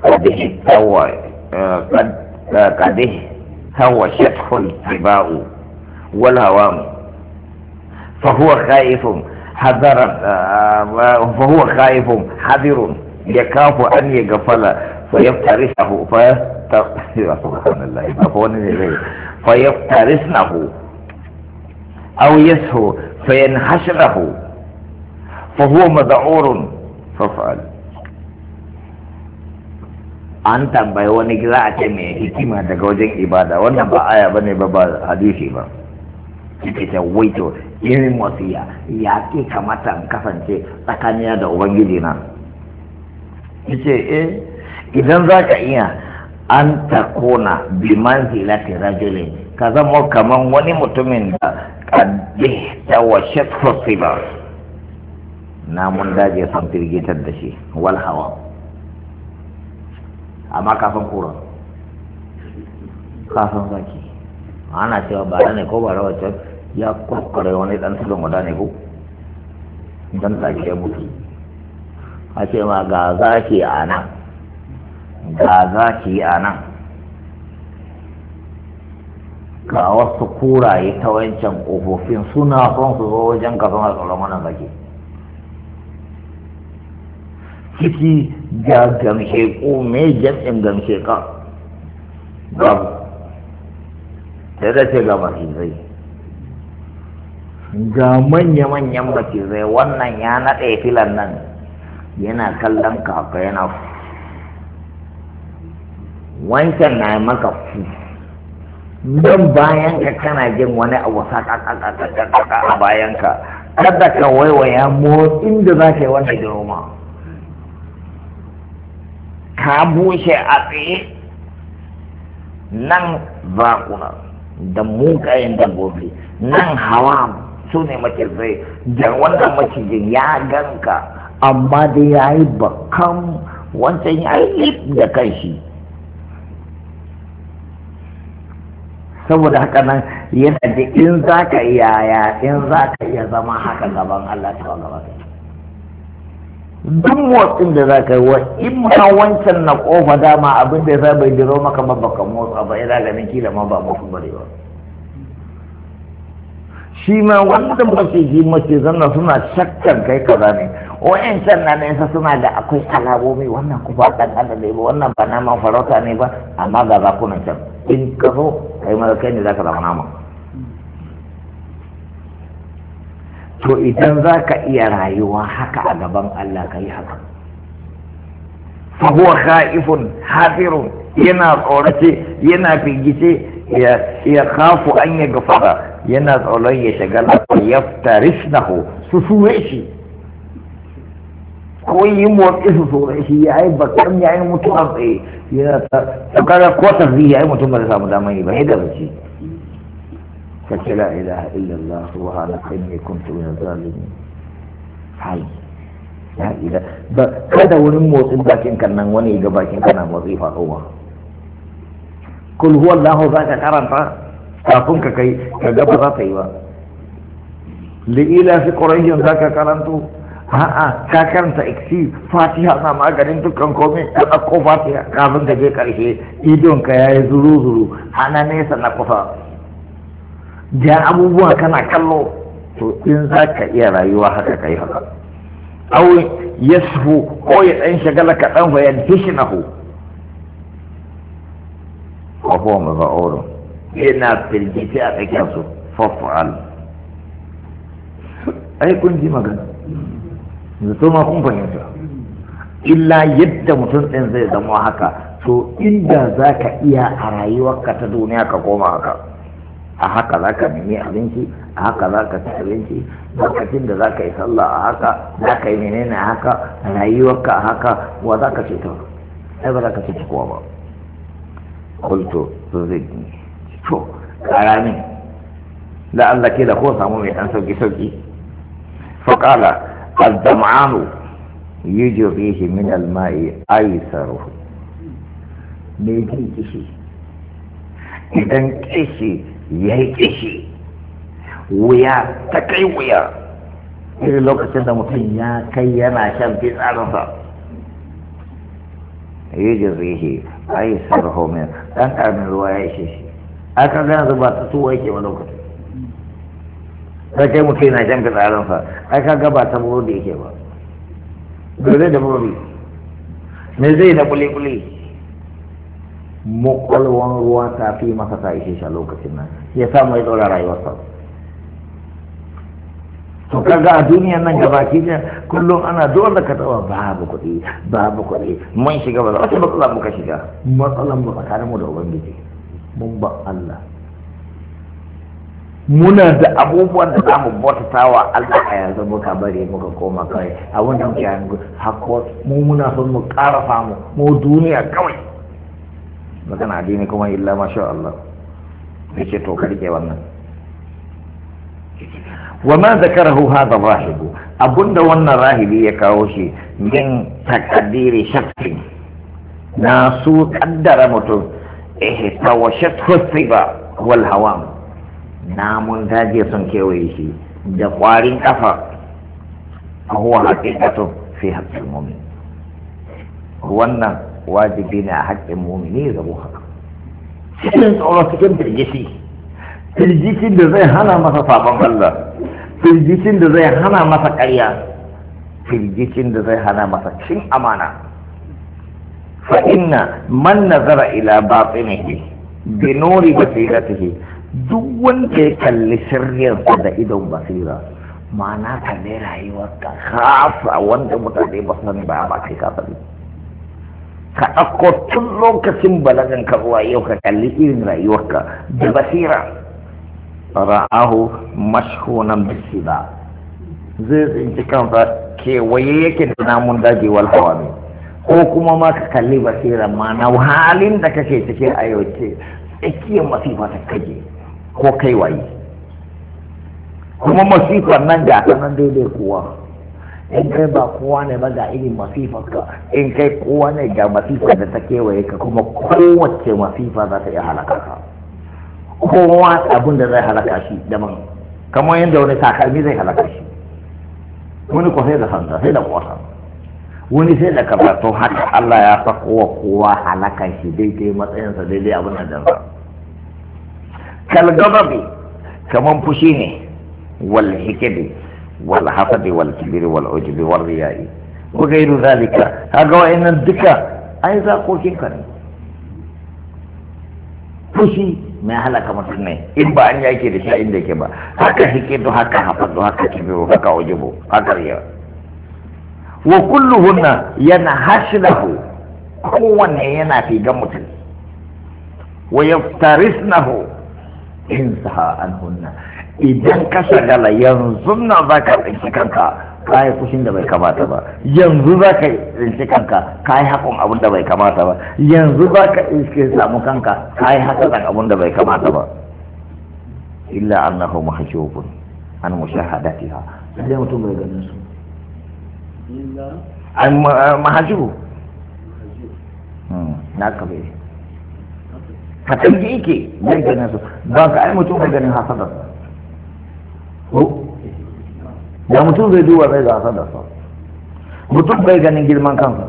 hawa shathul tibau wal hawam فهو خائف حذر فهو خائف حذر يخاف ان يغفل فيفترسه سبحان الله فيفترسنه او يسهو فينحشره فهو مذعور ففعل an tambayi wani za a ce mai hikima daga wajen ibada wannan ba aya bane ba hadisi ba ita waito irin wasiya ya ke kamata in kasance tsakaniya da ubangiji na yace idan za ka iya an takona bi manzilati rajulin ka zama kaman wani mutumin da kadde ta washe fasiba namun daji sun firgitar da shi wal hawa amma kafin kura kafin zaki ana cewa ba ne ko ba rawacin ya kwakware wani dan tudun wada ne ko dan take ya mutu a ce ma ga zaki a nan ga zaki a nan ga wasu kuraye ta wancan ƙofofin suna son su zo wajen ka suna tsoron wannan zaki ciki ga gamshe ko me jam'in gamshe ka babu sai da ce ga macizai ga manya-manyan macizai wannan ya naɗe filan nan yana kallon kaka yana wancan na maka don bayan ka kana jin wani abu sakakakakakaka a bayan ka kada ka waiwaya motsin da za ka yi wannan girma ka bushe a tsaye nan zakuna da mugayen dabbobi nan hawa su ne macizai da wannan macijin ya ganka amma da ya yi bakan wancan ya yi lip da kanshi saboda haka nan yana da in za ka iya zama haka gaban Allah ta gaba duk motsin da za ka yi wa in ma wancan na kofa dama abin da ya bai jiro maka ba baka motsa ba ina ganin kila ma ba mutu bare ba shi ma wanda mace ji mace zanna suna shakkar kai kaza ne wayancan na nesa suna da akwai alamomi wannan kuma dan Allah ne ba wannan ba naman farauta ne ba amma ga zakunan can in ka zo kai ma kai ne zaka zama nama to idan za ka iya rayuwa haka a gaban Allah ka yi haka fa huwa khaifun hafirun yana tsorace yana firgice ya khafu an ya gafara yana tsoron ya shagala ya tarisnahu su suwe shi ko yi motsi su suwe shi ya yi bakan ya yi mutuwa tsaye yana ta kaga ko tafi ya yi mutum ba da samu damar yi ba ya gaba ce kace la ilaha illallah subhanaka inni kuntu minaz zalimin hai ya ila ba kada wurin motsin bakin kan nan wani ga bakin kana motsi faɗo ba kul huwallahu zaka karanta kafin ka kai ka ga ba za ta yi ba li'ila fi quraishin zaka karanto a'a ka karanta iksi fatiha na maganin dukkan komai ka ɗauko fatiha kafin ka je ƙarshe idon ka yayi zuru-zuru ana nesa na kusa ja abubuwa kana kallo to in za ka iya rayuwa haka kai haka au yasfu ko ya ɗan shagala kaɗan wa yadhishnahu wa huwa maza'urun yana firgice a tsakiyarsu fafa'al ai kun ji magana zato ma kun fahimta illa yadda mutum ɗin zai zama haka to inda za ka iya a rayuwarka ta duniya ka koma haka a haka za ka nemi abinci a haka za ka ci abinci lokacin da za ka yi sallah a haka za ka yi menene a haka rayuwarka a haka wa za ka ce ta ai ba za ka ce ta kowa ba kulto to zai to kara ne da Allah ke da ko samu mai ɗan sauki faƙala الدمعان يجريه من الماء أيسره ميجي كشي إذن كشي يهي كشي ويا تكي ويا إذا لو كنت ممكن يا كي ينا شمس عرفة يجريه أيسره من أنت من رواية شيء أكذا ذبات تويك ولو كنت sai kai mutum na jan fitsarinsa ai ka gaba ta burodi yake ba dole da burodi me zai da kuli-kuli makwalwan ruwa ta fi masa ta ishe shi a lokacin nan ya samu ya ɗora rayuwarsa to kaga a duniyan nan gaba ki kullum ana dole ka taɓa babu kuɗi mun shiga ba wata matsala muka shiga matsalan mu tsakanin mu da ubangiji mun ba Allah muna da abubuwan da za mu bautata wa Allah a yanzu muka bari muka koma kai a wannan kiyan hakko mu muna son mu ƙara samu mu duniya kawai magana addini kuma illa masha Allah yace to ka rike wannan wa ma zakarahu hadha rahibu abunda wannan rahibi ya kawo shi min taqdiri shakki na su kaddara mutum tawashat husiba wal hawam namun daji sun kewaye shi da kwarin kafa a huwa haƙiƙatu fi haƙƙin mumin wannan wajibi ne a haƙƙin mumini ya zabo haka cikin tsoro cikin firgitin da zai hana masa sabon Allah firgitin da zai hana masa ƙarya firgitin da zai hana masa cin amana fa inna man nazara ila batinihi bi nuri basiratihi duk wanda ya kalli sirriyarsa da idon basira ma'ana kalli rayuwarka kasa wanda mutane ba sani ba ba kai ka sani ka ɗauko tun lokacin balagan ka zuwa yau ka kalli irin rayuwarka da basira ra'ahu mashhunan bisiba zai tsinci kansa kewaye yake da namun daji wal hawami ko kuma ma ka kalli basira ma'ana halin da kake cikin a yau ce tsakiyar masifa ta kaje ko kai waye kuma masifar nan ga ta nan daidai kowa in kai ba kowa ne ba ga irin masifar ka in kai kowa ne ga masifar da ta kewaye ka kuma kowace masifa za ta iya halaka ka kowa abin da zai halaka shi daban kamar yadda wani takalmi zai halaka shi wani ko sai da sanda sai da kwasa wani sai da kabato haka Allah ya sa kowa halaka shi daidai matsayinsa daidai abin da jansa kalgababi kaman fushi ne wal hikidi wal hasadi wal kibiri wal ujubi wal riya'i wa gairu zalika kaga wa'annan duka ai zakokin ka ne fushi mai halaka mutum ne in ba an yake da shi inda yake ba haka hikidu haka hafadu haka kibiru haka ujubu haka riya wa kulluhunna yana hashlahu kowanne yana figan mutum wa yaftarisnahu in saha an hunna idan ka shagala yanzu na za ka tsinci kanka ka yi fushin da bai kamata ba yanzu za ka tsinci kanka ka yi haƙon abin da bai kamata ba yanzu za ka iske samu kanka ka yi haƙon abin da bai kamata ba illa annahu mahjubun an mushahadatiha sai mutum bai ganin su an mahjub na ka bai ka tambaye yake zai ganin su ba ka ai mutum bai ganin hasadar ko da mutum zai duba zai gasa da sa mutum bai ganin girman kansa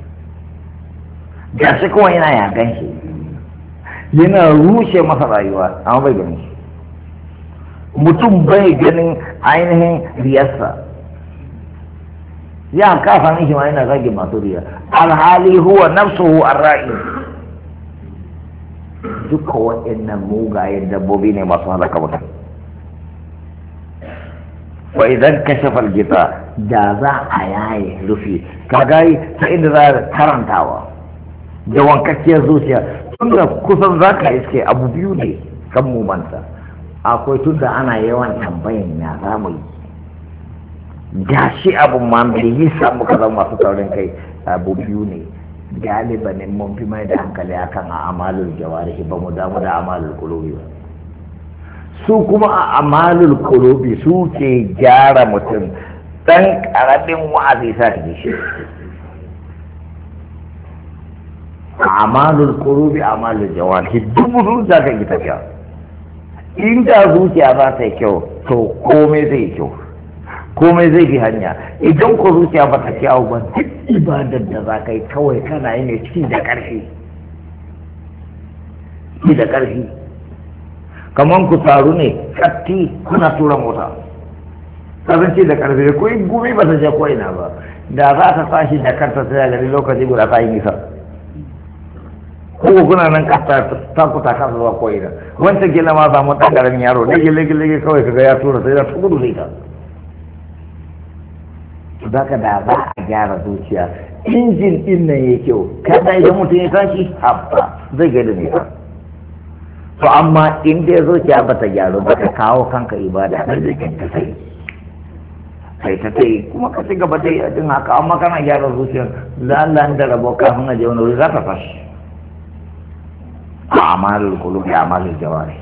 ga shi kuma yana yagan shi yana rushe masa rayuwa amma bai ganin shi mutum bai ganin ainihin riyarsa ya kafa mishi ma yana zagin masu riya alhali huwa nafsuhu arra'i duka waɗannan mugayen dabbobi ne masu halaka mutum wa idan kashafa algita da za a yaye rufi kaga ta inda za a karantawa da wankakkiyar zuciya tunda kusan za ka iske abu biyu ne kan mu manta akwai tunda ana yawan tambayan ya za mu yi gashi abun ma bai yi samu kaza masu taurin kai abu biyu ne galibanin mun fi mai da hankali akan a amalul jawarihi ba mu damu da amalul qulubi ba su kuma a amalul qulubi su ke gyara mutum dan karamin wa'azi sa ta shi amalul qulubi amalul jawarihi dubu da ka yi tafiya in da zuciya za ta yi kyau to komai zai yi kyau komai zai bi hanya idan ko zuciya ba ta kyawu ba duk ibadar da za ka yi kawai kana yi ne ci da ƙarfi ci da ƙarfi kamar ku taru ne katti kuna tura mota kafin ci da ƙarfi ko in gumi ba ta je ko ina ba da za ta tashi da kanta ta gari lokaci guda ta yi nisa ko kuna nan kasta ta kuta kasa zuwa ko ina wancan gila ma samu ɗan ƙaramin yaro ne gile kawai kaga ya tura sai da ta gudu zai ta zaka da za a gyara zuciya injin din nan ya kyau kada idan mutum ya tashi habba zai gaida ne ka to amma in dai zuciya ba ta gyaru ba ta kawo kanka ibada har zai ta sai ta sai kuma ka ci gaba da yin haka amma kana gyara zuciyar lallan da rabo kafin a je wani wuri za ta fashi a amalul qulubi amalul jawari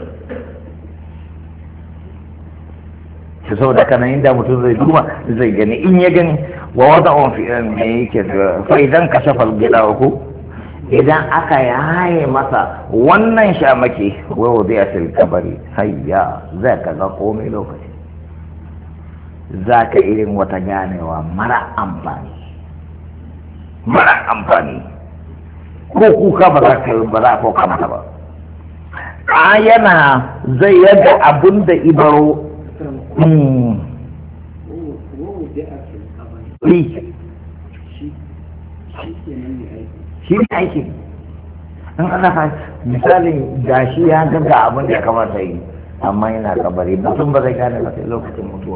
saboda kana inda mutum zai duba zai gani in ya gani wa wata on fi me yake fa idan kashafa al-gida ko idan aka yaye masa wannan shamake wa wadiya fil kabari hayya za ka ga komai lokaci za ka irin wata ganewa mara amfani ko kuka ba za ka ba za ko kamata ba a yana zai yadda abun da ibaro shi ne aiki in ana fa misalin gashi ya ga abin da ya kamata yi amma yana kabari mutum ba zai gane ba sai lokacin mutuwa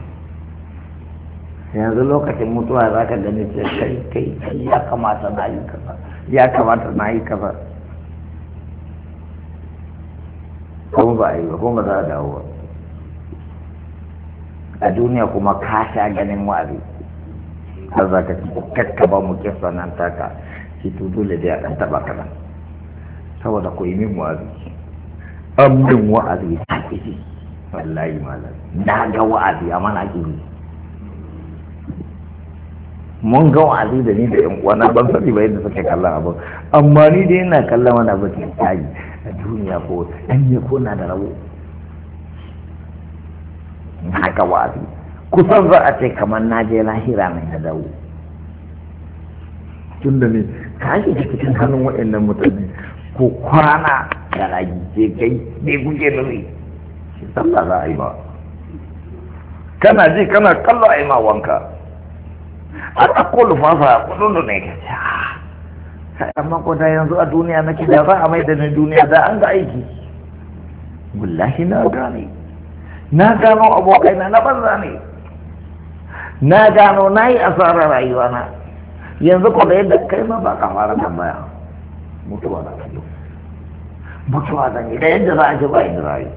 yanzu lokacin mutuwa za ka gani ce kai ya kamata na yi kaza kuma ba a yi ba kuma za a dawo ba a duniya kuma ka sha ganin wa'azi har za ka kakkaba mu kisa nan taka shi to dole da ya dan taba kana saboda ku yi min wa'azi an min wa'azi ta kiji wallahi malam na ga wa'azi amma na kiji mun ga wa'azi da ni da yan uwa na ban sani ba yadda suke kallon abu amma ni dai ina kallon wani abu ke tayi a duniya ko an yi ko na da rabo na ga wa'azi kusan za a ce kamar na je lahira mai na dawo tun da ne ka shi cikin hannun waɗannan mutane ko kwana da ragi ce kai ne kuke da zai shi sallah za a yi ba kana ji kana kallo a yi ma wanka a ɗauko lufafa kudin da ne ka ce sai amma ko da yanzu a duniya nake da za a mai da ni duniya da an ga aiki wallahi na gano abokaina na banza ne na gano na yi asarar rayuwa na yanzu ko da yadda kai ma ba ka fara tambaya mutuwa da rayu mutuwa da ne da yadda za a ji ba yin rayu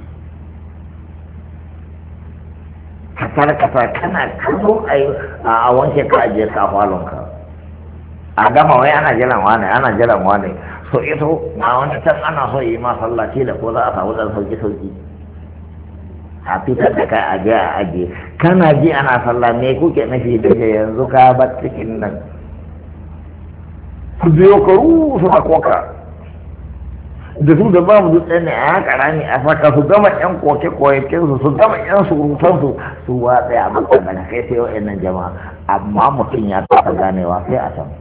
kasar kana kallo a wanke ka ajiye ka falonka a gama wai ana jiran wane so ito na wani can ana so yi ma sallaci da ko za a samu dan sauki a fitar da kai a je a ajiye kana ji ana sallah me kuke nufi daga yanzu ka bar cikin nan ku biyo ka rusu a koka da su da babu dutse ne a haka rami a saka su gama yan koke-koken su gama yan surutan su watsa a maka daga kai sai yau nan jama'a amma mutum ya taɓa ganewa sai a can.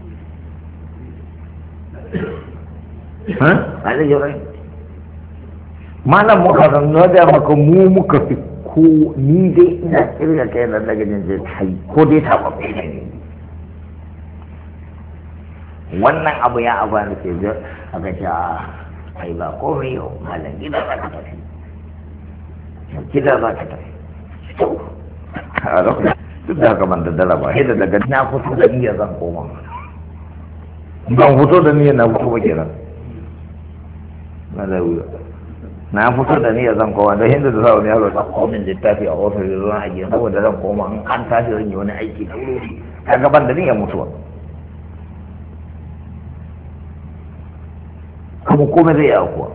A zai yi rai malam muka zanno da maka mu muka fi ko ni dai ina kirga kai da daga jin zai kai ko dai taɓa ne wannan abu ya abu da ke zai a gaji ai ba komai yau malam gida za ka tafi gida za ka tafi a lokacin duk da haka ban da dala ba yadda daga na fito da niyyar zan koma ban fito da niyyar na fito ba kenan na da wuya na fito da niyyar zan koma don yadda da sa wani yaro ta komin littafi a ofis da zuwa a gida saboda zan koma an tashi zan yi wani aiki da wuri ta gaban da niyyar mutuwa kuma komai zai yi kuwa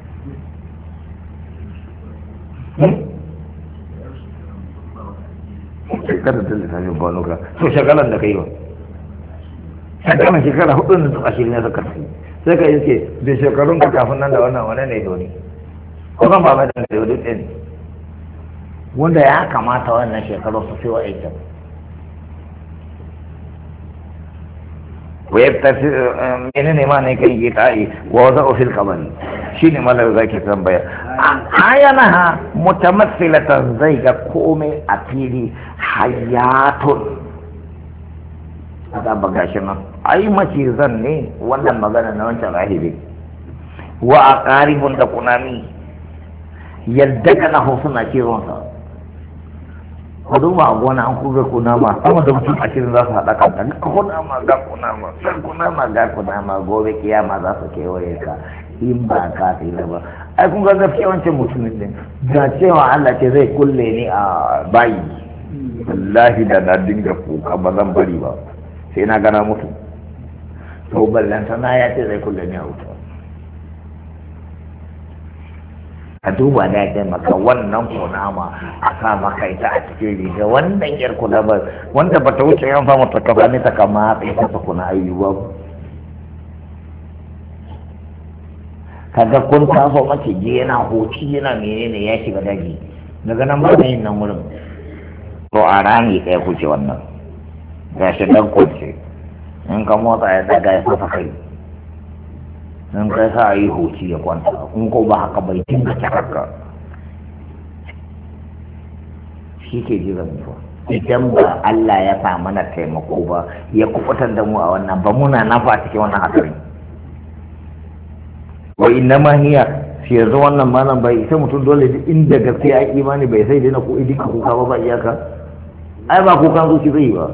shekarar da littafin banuka so shagalan da kai ba shekara 4 da suka shirin ya zaka tafi sai ka yi ce da shekarun ka kafin nan da wannan wane ne doni ko kan ba mai da ne duk ɗin wanda ya kamata wannan shekaru su fi wa aikin ويبتسم منين ما نكين جتاي ووضعه في القبر شيني ما لو ذاك تنبيه عينها متمثلة زي قومي أتيلي حياة هذا بقاشنا أي ما شيء ولا مغانا نوانش راهبي وأقارب دقنامي يلدكنا حسنا شيرونسا ku duba a gona an kuga kunama sama da mutum 20 za su haɗa kanta ga kunama ga kunama san kunama ga kunama gobe kiyama za su kewaye ka in ba ka tsira ba ai kun ga gaskiya wancan mutumin din ga cewa Allah ce zai kulle ni a bayi wallahi da na dinga kuka ba zan bari ba sai na gana mutu to ballanta na ya ce zai kulle ni a wuta ka duba da ya maka wannan kunama a sa maka ita a cikin riga wannan yar kunama wanda bata wuce yan fama ta kafa ne ta kama tsaye ta kuna ayyuwa kaga kun taso mace je yana hoci yana menene ya shiga daji daga nan ba yin nan wurin to a rami ɗaya kuce wannan ga shi dan kunce in ka motsa ya daga ya fasa kai in kai sa yi hoci ya kwanta in ko ba haka bai dinga takarka shi ke jiran mutuwa idan ba Allah ya sa mana taimako ba ya kubutar da mu a wannan ba muna nafa a cikin wannan hatsari wa inna ma hiya shi yanzu wannan malam bai sai mutum dole inda gaskiya ya imani bai sai dai ko idin kuka ba iyaka ai ba kukan zuci zai ba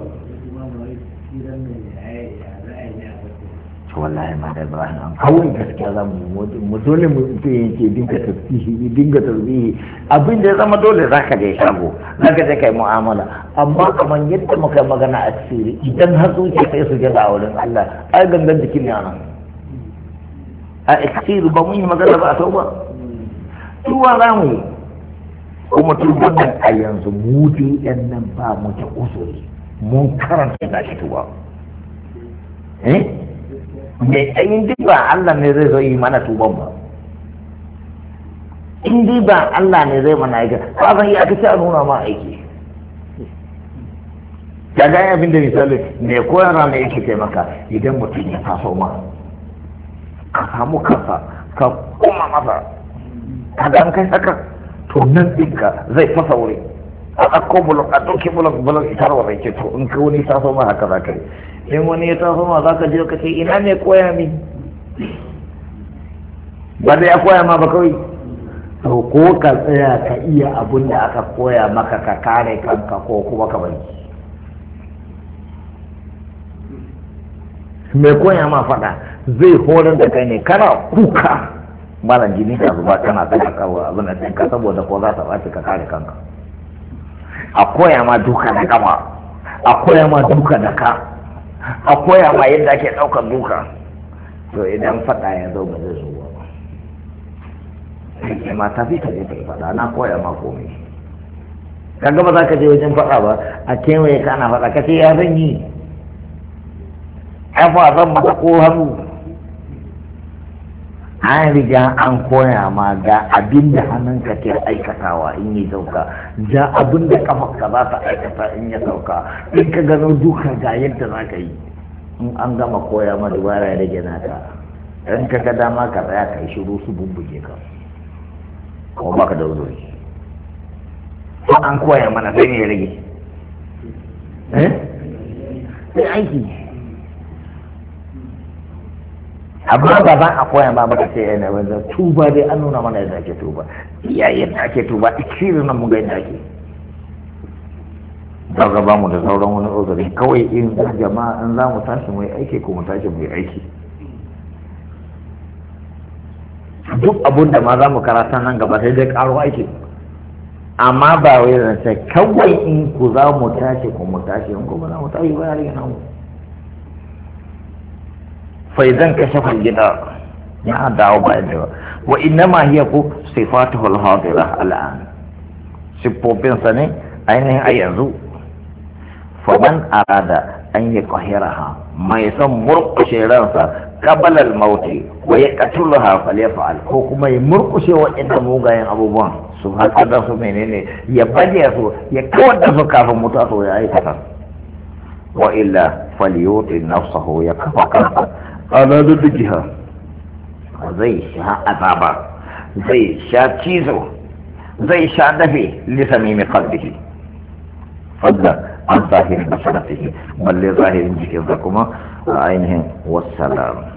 wallahi ma da Ibrahim an kawai gaskiya za mu dole mu yake dinga tasbihi abin da ya zama dole za ka je shago za ka je kai mu'amala amma kamar yadda muka magana a tsiri idan har zuciya sai su gaza a wurin Allah ai gangan jikin ne anan a tsiri ba mun yi magana ba a tauba tuwa za mu yi kuma tuban nan a yanzu mu dai yan nan ba mu ta usuri mun karanta da shi tuba mai tsayin duk ba Allah ne zai zo yi mana tuban ba in dai ba Allah ne zai mana aiki ba zan yi aka ce a nuna ma aiki ya gani abin da misali mai koyarwa ne yake taimaka idan mutum ya taso ma ka samu kansa ka koma masa ka ga an kai haka to nan ɗinka zai fasa wuri a ɗauko bulok a ɗauke bulok ita rawar rai ce to in ka wani taso ma haka za ka yi in wani ya taso ma za ka je ka ce ina ne koya min ba da ya koya ma ba kawai to ko ka tsaya ka iya abun da aka koya maka ka kare kanka ko kuma ka bari mai koya ma faɗa zai horar da kai ne kana kuka malam jini da zuba kana tsaka kawo abin da ka saboda ko za ta ɓaci ka kare kanka a koya ma duka da kama a koya ma duka da ka a koya ma yadda ake ɗaukar duka to idan faɗa ya zo ba zai zo ba ma tafi ka je ka yi faɗa na koya ma komai kaga ba za ka je wajen faɗa ba a kewaye ka ana faɗa ka ce ya zan yi ai fa zan mata ko hannu an riga an koya ma ga abin da hannunka ke aikatawa in yi sauka, ga abin da kafarka za ta aikata in ya sauka, in ka gano duka ga yadda za ka yi. In an gama koya ma dubara ya rage naka, in ka ga dama ka tsaya ka yi shiru su bubbuge ka ko baka da uzuri. Ko an koya mana sai ne ya rage sai aiki. Amma ba za a koya ba baka ce yana wanda tuba dai an nuna mana yadda ake tuba, iyayen da ake tuba ikirin nan mun ga yadda ake. Daga ba mu da sauran wani uzuri kawai in jama'a in za mu tashi mu yi aiki ko mu tashi mu yi aiki. Duk abun da ma za mu karata nan gaba sai dai karo aiki, amma ba wai zance kawai in ku za mu tashi ko mu tashi in ku ba za mu tashi ba ya rage namu. Faizan kashe gida ya dawo ba da wa inna ma hiya ku sifatuhu al-hadira al'an, sifofinsa ne ainihin a yanzu. faman arada an yi qahiraha mai son murkushe ransa qabala al-mauti wa yaqtuluha falyaf'al, ko kuma ya murkushe waɗanda mugayen abubuwan su haka da su menene ya baje su ya kawar da su kafin mutuwa so ya aikata. Wa illa falyuti nafsahu, ya kafa kansa ala dudjiha, zai sha azaba, zai sha cizo, zai sha dafe lisamimi qalbihi fadda an zahirin basaratihi, balle zahirin jikinsa kuma a ainihin wassalam.